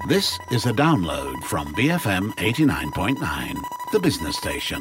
This is a download from BFM 89.9, the business station.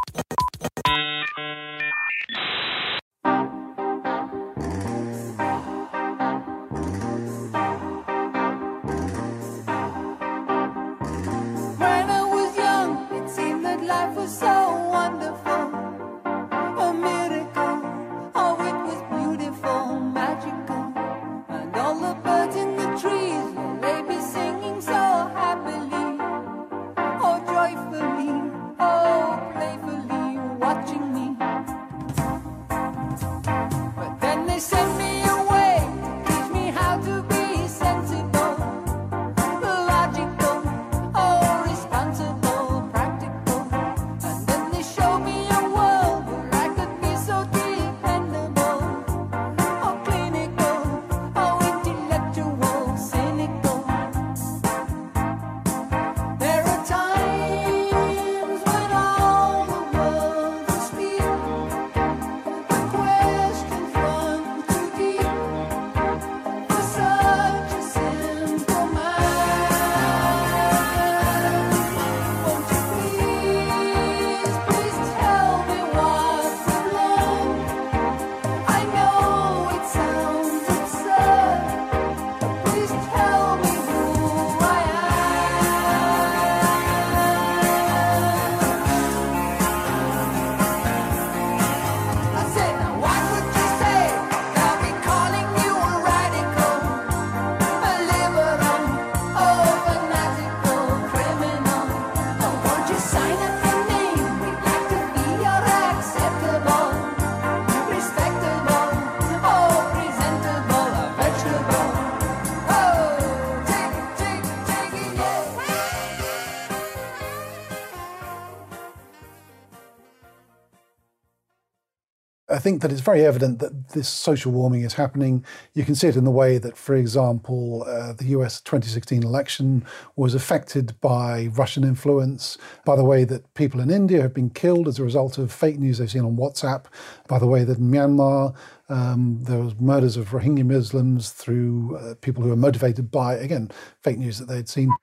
I think that it's very evident that this social warming is happening. You can see it in the way that, for example, the US 2016 election was affected by Russian influence, by the way that people in India have been killed as a result of fake news they've seen on WhatsApp, by the way that in Myanmar there was murders of Rohingya Muslims through people who were motivated by, again, fake news that they'd seen.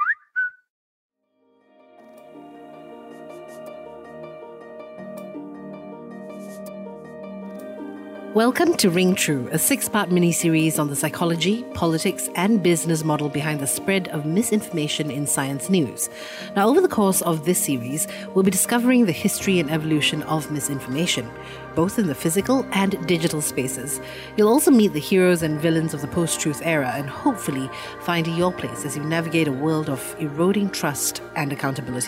Welcome to Ring True, a 6-part mini-series on the psychology, politics, and business model behind the spread of misinformation in science news. Now, over the course of this series, we'll be discovering the history and evolution of misinformation, both in the physical and digital spaces. You'll also meet the heroes and villains of the post-truth era and hopefully find your place as you navigate a world of eroding trust and accountability.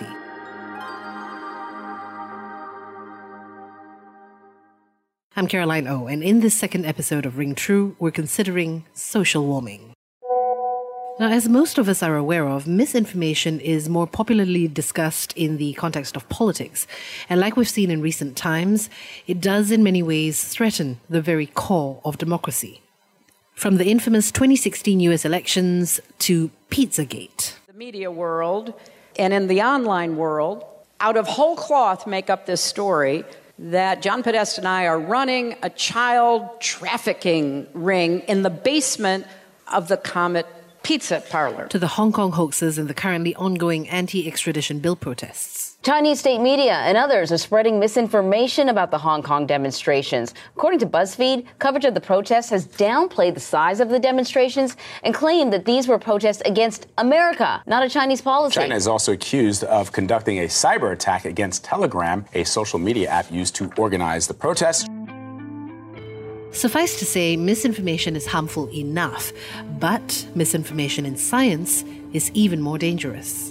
I'm Caroline O, and in this second episode of Ring True, we're considering social warming. Now, as most of us are aware of, misinformation is more popularly discussed in the context of politics. And like we've seen in recent times, it does in many ways threaten the very core of democracy. From the infamous 2016 US elections to Pizzagate. The media world and in the online world, out of whole cloth make up this story that John Podesta and I are running a child trafficking ring in the basement of the Comet Pizza Parlor. To the Hong Kong hoaxes and the currently ongoing anti-extradition bill protests. Chinese state media and others are spreading misinformation about the Hong Kong demonstrations. According to BuzzFeed, coverage of the protests has downplayed the size of the demonstrations and claimed that these were protests against America, not a Chinese policy. China is also accused of conducting a cyber attack against Telegram, a social media app used to organize the protests. Suffice to say, misinformation is harmful enough, but misinformation in science is even more dangerous.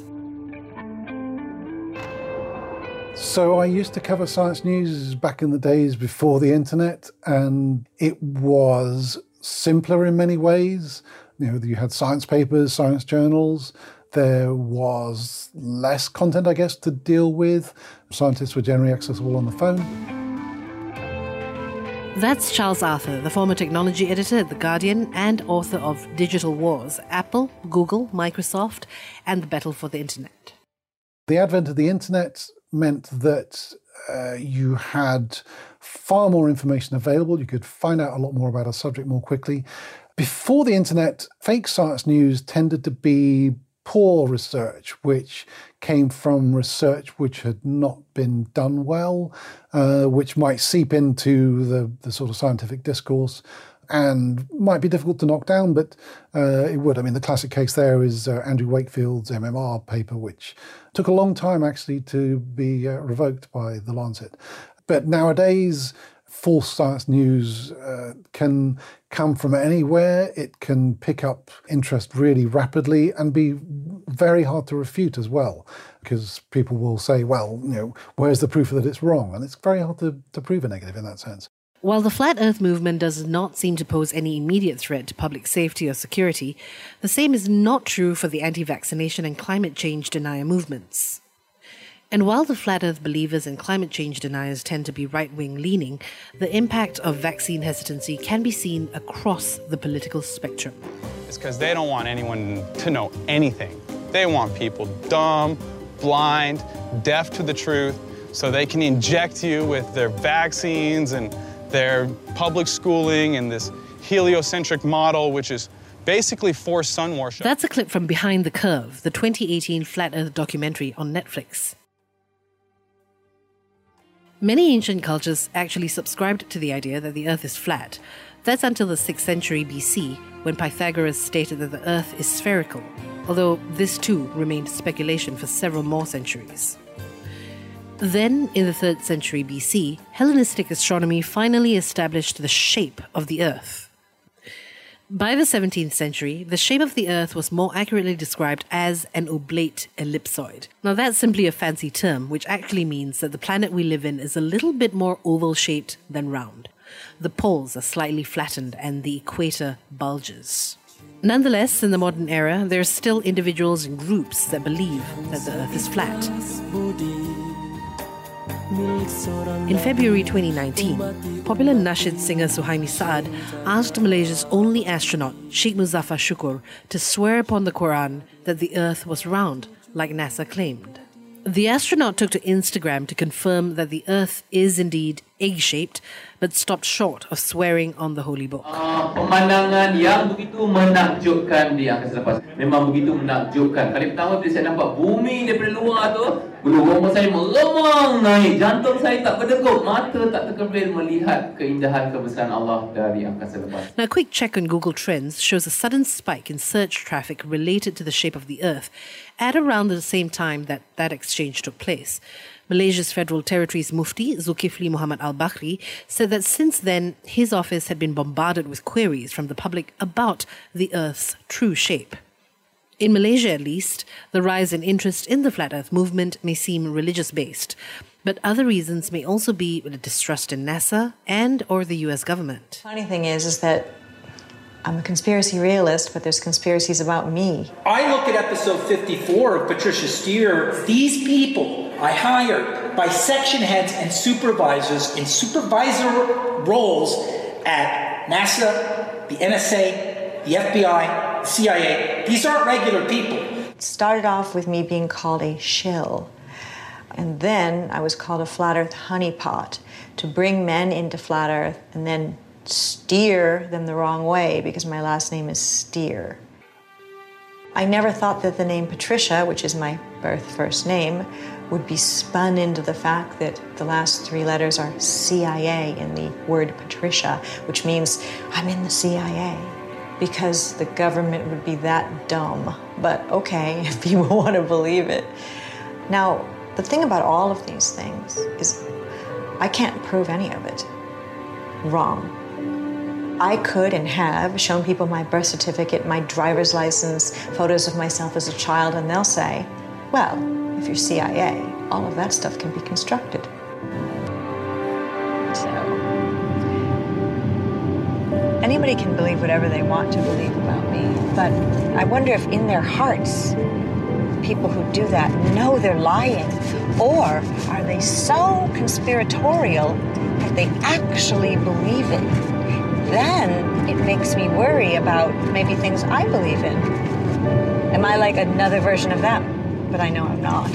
So I used to cover science news back in the days before the internet, and it was simpler in many ways. You know, you had science papers, science journals. There was less content, I guess, to deal with. Scientists were generally accessible on the phone. That's Charles Arthur, the former technology editor at The Guardian and author of Digital Wars, Apple, Google, Microsoft, and the Battle for the Internet. The advent of the internet meant that you had far more information available. You could find out a lot more about a subject more quickly. Before the internet, fake science news tended to be poor research, which came from research which had not been done well, which might seep into the sort of scientific discourse and might be difficult to knock down, but it would. I mean, the classic case there is Andrew Wakefield's MMR paper, which took a long time actually to be revoked by The Lancet. But nowadays, false science news can come from anywhere. It can pick up interest really rapidly and be very hard to refute as well, because people will say, well, where's the proof that it's wrong? And it's very hard to prove a negative in that sense. While the Flat Earth movement does not seem to pose any immediate threat to public safety or security, the same is not true for the anti-vaccination and climate change denier movements. And while the Flat Earth believers and climate change deniers tend to be right-wing leaning, the impact of vaccine hesitancy can be seen across the political spectrum. It's because they don't want anyone to know anything. They want people dumb, blind, deaf to the truth, so they can inject you with their vaccines and their public schooling and this heliocentric model, which is basically forced sun worship. That's a clip from Behind the Curve, the 2018 Flat Earth documentary on Netflix. Many ancient cultures actually subscribed to the idea that the Earth is flat. That's until the 6th century BC, when Pythagoras stated that the Earth is spherical, although this too remained speculation for several more centuries. Then, in the 3rd century BC, Hellenistic astronomy finally established the shape of the Earth. By the 17th century, the shape of the Earth was more accurately described as an oblate ellipsoid. Now that's simply a fancy term, which actually means that the planet we live in is a little bit more oval-shaped than round. The poles are slightly flattened and the equator bulges. Nonetheless, in the modern era, there are still individuals and groups that believe that the Earth is flat. In February 2019, popular Nasheed singer Suhaimi Saad asked Malaysia's only astronaut, Sheikh Muzaffar Shukr, to swear upon the Quran that the Earth was round, like NASA claimed. The astronaut took to Instagram to confirm that the Earth is indeed egg-shaped, but stopped short of swearing on the Holy Book. Pemandangan yang begitu menakjubkan di angkasa lepas. Memang begitu menakjubkan. Kali pertama bila saya nampak bumi daripada luar tu, bulu roma saya meremang naik, jantung saya tak berdegup, mata tak terkebil melihat keindahan kebesaran Allah dari angkasa lepas. Now, a quick check on Google Trends shows a sudden spike in search traffic related to the shape of the Earth at around the same time that exchange took place. Malaysia's Federal Territories Mufti, Zulkifli Muhammad Al-Bakri, said that since then, his office had been bombarded with queries from the public about the Earth's true shape. In Malaysia, at least, the rise in interest in the Flat Earth movement may seem religious-based, but other reasons may also be the distrust in NASA and or the US government. Funny thing is that I'm a conspiracy realist, but there's conspiracies about me. I look at episode 54 of Patricia Steer. These people I hired by section heads and supervisors in supervisor roles at NASA, the NSA, the FBI, the CIA. These aren't regular people. It started off with me being called a shill. And then I was called a Flat Earth honeypot to bring men into Flat Earth and then steer them the wrong way because my last name is Steer. I never thought that the name Patricia, which is my first name, would be spun into the fact that the last 3 letters are CIA in the word Patricia, which means I'm in the CIA, because the government would be that dumb. But okay, if people want to believe it. Now, the thing about all of these things is I can't prove any of it wrong. I could and have shown people my birth certificate, my driver's license, photos of myself as a child, and they'll say, well, if you're CIA, all of that stuff can be constructed. So, anybody can believe whatever they want to believe about me, but I wonder if in their hearts, people who do that know they're lying, or are they so conspiratorial that they actually believe it? Then it makes me worry about maybe things I believe in. Am I like another version of them? But I know I'm not.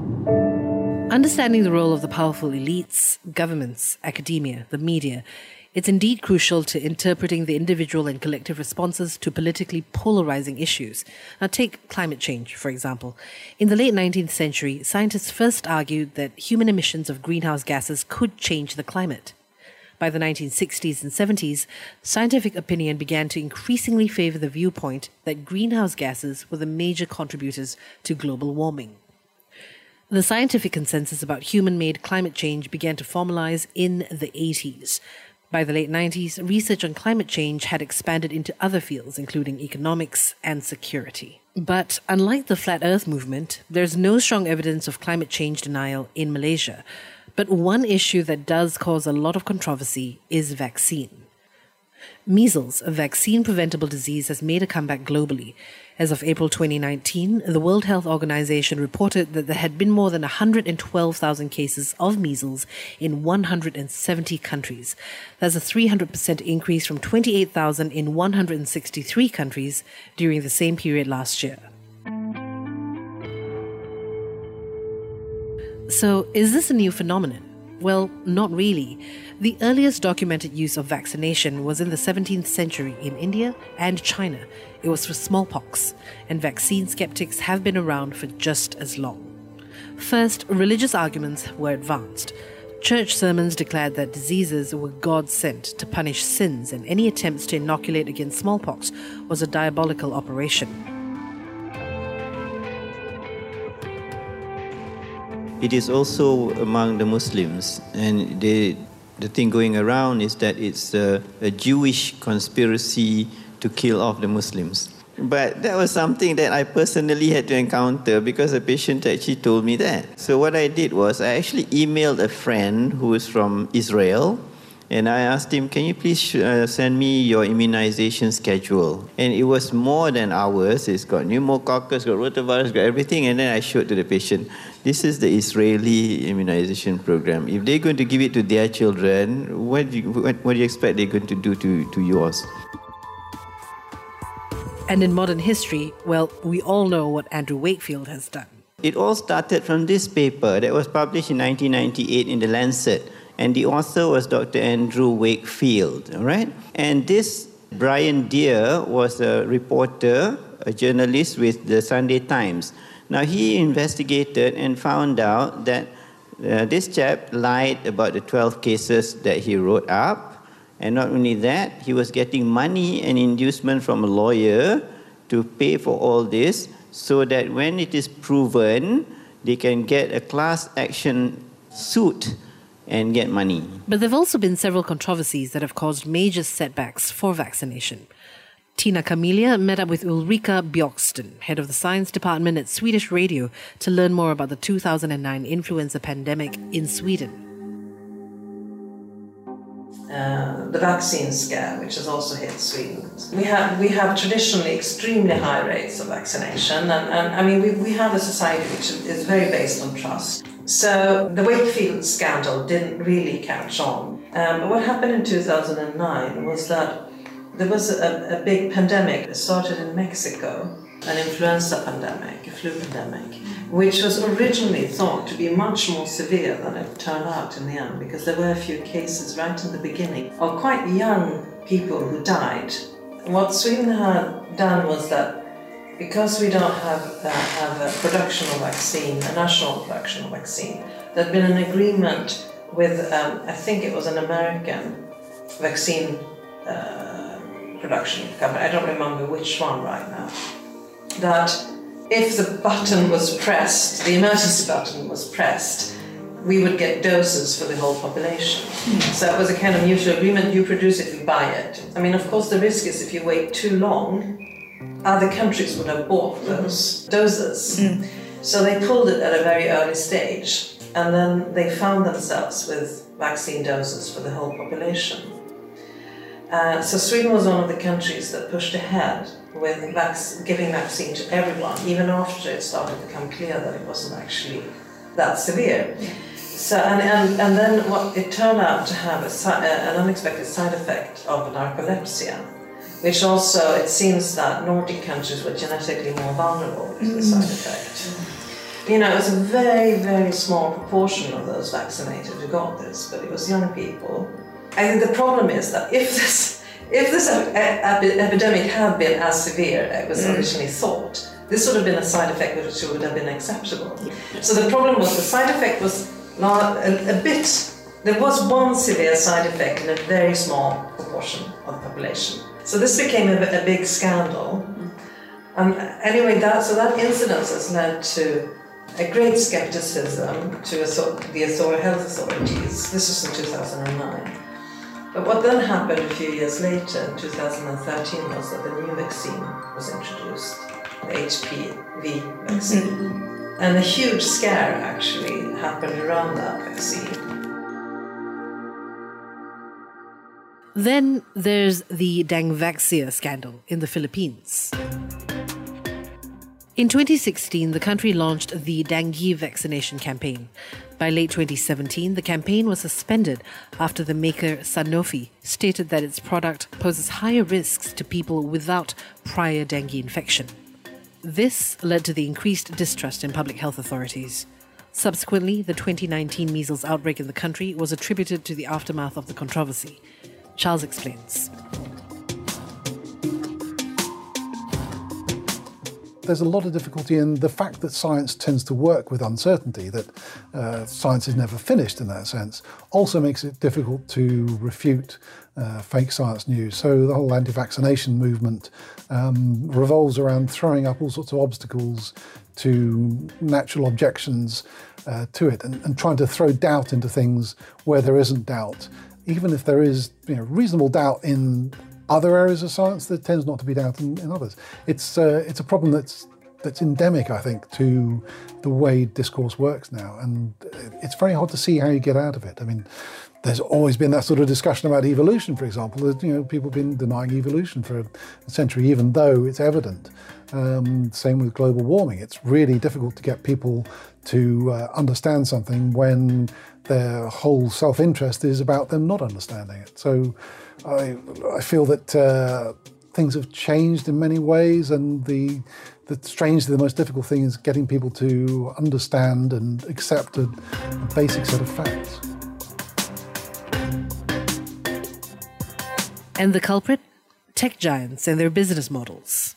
Understanding the role of the powerful elites, governments, academia, the media, It's indeed crucial to interpreting the individual and collective responses to politically polarizing issues. Now, take climate change, for example. In the late 19th century, scientists first argued that human emissions of greenhouse gases could change the climate. By the 1960s and 70s, scientific opinion began to increasingly favor the viewpoint that greenhouse gases were the major contributors to global warming. The scientific consensus about human-made climate change began to formalize in the 80s. By the late 90s, research on climate change had expanded into other fields, including economics and security. But unlike the Flat Earth movement, there's no strong evidence of climate change denial in Malaysia. But one issue that does cause a lot of controversy is vaccine. Measles, a vaccine-preventable disease, has made a comeback globally. As of April 2019, the World Health Organization reported that there had been more than 112,000 cases of measles in 170 countries. That's a 300% increase from 28,000 in 163 countries during the same period last year. So, is this a new phenomenon? Well, not really. The earliest documented use of vaccination was in the 17th century in India and China. It was for smallpox, and vaccine skeptics have been around for just as long. First, religious arguments were advanced. Church sermons declared that diseases were God-sent to punish sins, and any attempts to inoculate against smallpox was a diabolical operation. It is also among the Muslims, and the thing going around is that it's a Jewish conspiracy to kill off the Muslims. But that was something that I personally had to encounter because a patient actually told me that. So what I did was I actually emailed a friend who is from Israel, and I asked him, can you please send me your immunization schedule? And it was more than hours. It's got pneumococcus, got rotavirus, got everything. And then I showed to the patient, this is the Israeli immunization program. If they're going to give it to their children, what do you expect they're going to do to yours? And in modern history, well, we all know what Andrew Wakefield has done. It all started from this paper that was published in 1998 in The Lancet. And the author was Dr. Andrew Wakefield, all right? And this Brian Deer was a reporter, a journalist with the Sunday Times. Now, he investigated and found out that this chap lied about the 12 cases that he wrote up. And not only that, he was getting money and inducement from a lawyer to pay for all this so that when it is proven, they can get a class action suit and get money. But there have also been several controversies that have caused major setbacks for vaccination. Tina Camelia met up with Ulrika Bjorksten, head of the science department at Swedish Radio, to learn more about the 2009 influenza pandemic in Sweden. The vaccine scare, which has also hit Sweden. We have traditionally extremely high rates of vaccination, and I mean we have a society which is very based on trust. So the Wakefield scandal didn't really catch on. But what happened in 2009 was that there was a big pandemic that started in Mexico, an influenza pandemic, a flu pandemic, which was originally thought to be much more severe than it turned out in the end, because there were a few cases right in the beginning of quite young people who died. What Sweden had done was that because we don't have a production of vaccine, a national production of vaccine, there had been an agreement with, I think it was an American vaccine production company, I don't remember which one right now, that if the button was pressed, the emergency button was pressed, we would get doses for the whole population. So it was a kind of mutual agreement, you produce it, we buy it. I mean, of course, the risk is if you wait too long, other countries would have bought those doses. So they pulled it at a very early stage, and then they found themselves with vaccine doses for the whole population. So Sweden was one of the countries that pushed ahead with giving vaccine to everyone, even after it started to become clear that it wasn't actually that severe. So, and then what it turned out to have an unexpected side effect of narcolepsy, which also, it seems that Nordic countries were genetically more vulnerable to the side effect. You know, it was a very, very small proportion of those vaccinated who got this, but it was young people. I think the problem is that if this epidemic had been as severe as it was originally thought, this would have been a side effect which would have been acceptable. So the problem was the side effect was not a bit. There was one severe side effect in a very small proportion of the population. So this became a big scandal. And anyway, that incident has led to a great skepticism to the health authorities. This was in 2009. But what then happened a few years later, in 2013, was that the new vaccine was introduced, the HPV vaccine. And a huge scare actually happened around that vaccine. Then there's the Dengvaxia scandal in the Philippines. In 2016, the country launched the dengue vaccination campaign. By late 2017, the campaign was suspended after the maker Sanofi stated that its product poses higher risks to people without prior dengue infection. This led to the increased distrust in public health authorities. Subsequently, the 2019 measles outbreak in the country was attributed to the aftermath of the controversy. Charles explains. There's a lot of difficulty in the fact that science tends to work with uncertainty, that science is never finished in that sense, also makes it difficult to refute fake science news. So the whole anti-vaccination movement revolves around throwing up all sorts of obstacles to natural objections to it and trying to throw doubt into things where there isn't doubt. Even if there is reasonable doubt in other areas of science, there tends not to be doubt in others. It's a problem that's endemic, I think, to the way discourse works now, and it's very hard to see how you get out of it. I mean, there's always been that sort of discussion about evolution, for example. People have been denying evolution for a century, even though it's evident. Same with global warming. It's really difficult to get people to understand something when their whole self-interest is about them not understanding it. So I feel that things have changed in many ways, and strangely the most difficult thing is getting people to understand and accept a basic set of facts. And the culprit? Tech giants and their business models.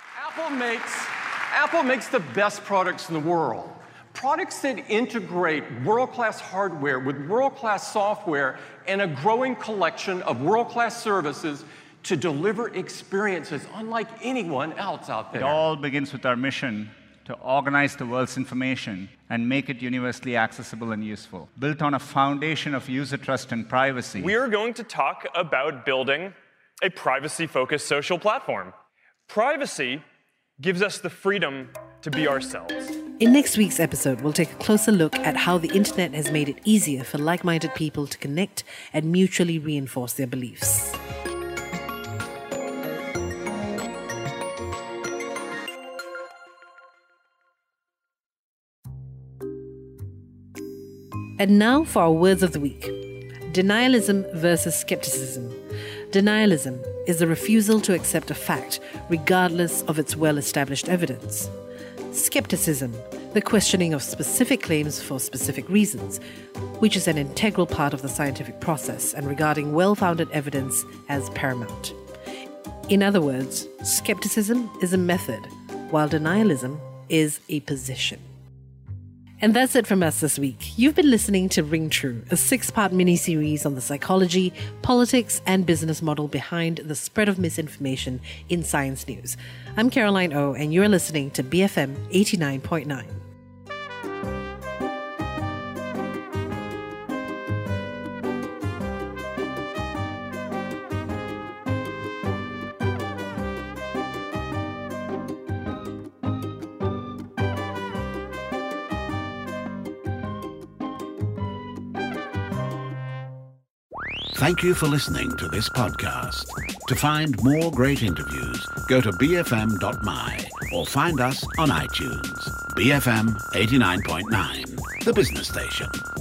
Apple makes the best products in the world. Products that integrate world-class hardware with world-class software and a growing collection of world-class services to deliver experiences unlike anyone else out there. It all begins with our mission to organize the world's information and make it universally accessible and useful, built on a foundation of user trust and privacy. We are going to talk about building a privacy-focused social platform. Privacy gives us the freedom to be ourselves. In next week's episode, we'll take a closer look at how the internet has made it easier for like-minded people to connect and mutually reinforce their beliefs. And now for our words of the week. Denialism versus skepticism. Denialism is the refusal to accept a fact, regardless of its well-established evidence. Skepticism, the questioning of specific claims for specific reasons, which is an integral part of the scientific process and regarding well-founded evidence as paramount. In other words, skepticism is a method, while denialism is a position. And that's it from us this week. You've been listening to Ring True, a 6-part mini-series on the psychology, politics, and business model behind the spread of misinformation in science news. I'm Caroline O, and you're listening to BFM 89.9. Thank you for listening to this podcast. To find more great interviews, go to bfm.my or find us on iTunes. BFM 89.9, the business station.